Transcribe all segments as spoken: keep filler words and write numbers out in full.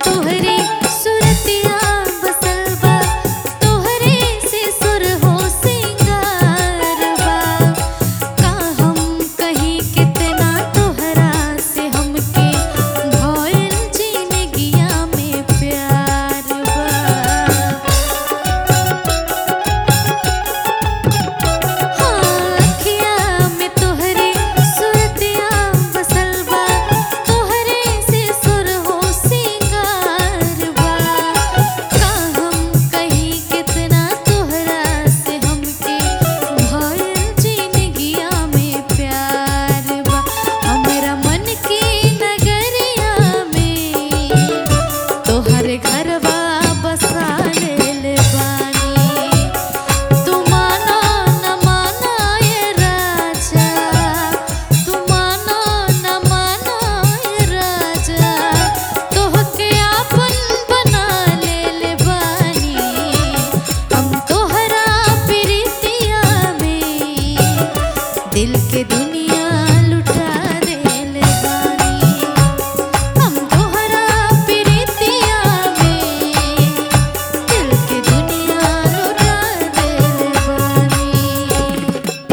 तोहरे सुरतिया बसल बा, तोहरे से सुर हो सिंगार बा। का हम कहीं कितना तोहरा से हमके भइल जिंदगिया में प्यार बा। हाँ, अखिया में तोहरे सुरतिया बसल बा, तोहरे से सुर हो सिंगार बा। का हम कहीं कितना तोहरा से हमके भइल जिंदगिया में प्यार बा। हमरा मन की नगरिया में तोहर घरवा बसा लेल बानी। तू माना न माना ये राजा, तू माना न माना ये राजा, तोहके आपन बना लेल बानी। हम तोहरा प्रीतिया में दिल के दुनिया लुटा देल बानी। हम तोहरा प्रीतिया में दिल के दुनिया लुटा देल बानी।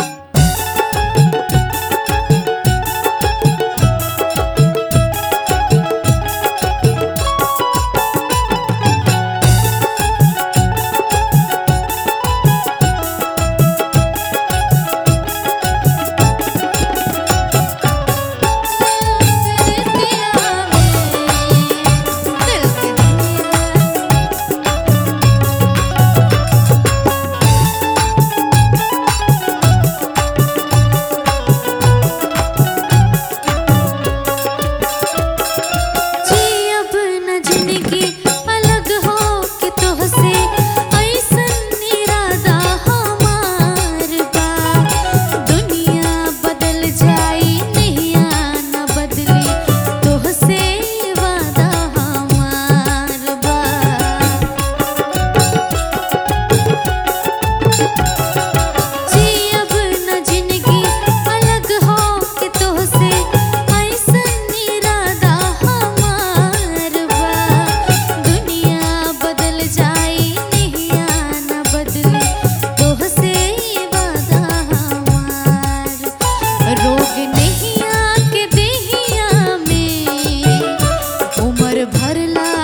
जी अब न जिंदगी अलग हो के तोहसे ऐसन इरादा हमार बा। दुनिया बदल जाई नहिया न बदली, तोहसे वादा हमार बा। जी अब न जिंदगी अलग हो के तोहसे ऐसन इरादा हमार बा। दुनिया बदल जाई नहिया न बदली, तोहसे वादा हमार। रोग नहिया के देहिया में उम्र भरला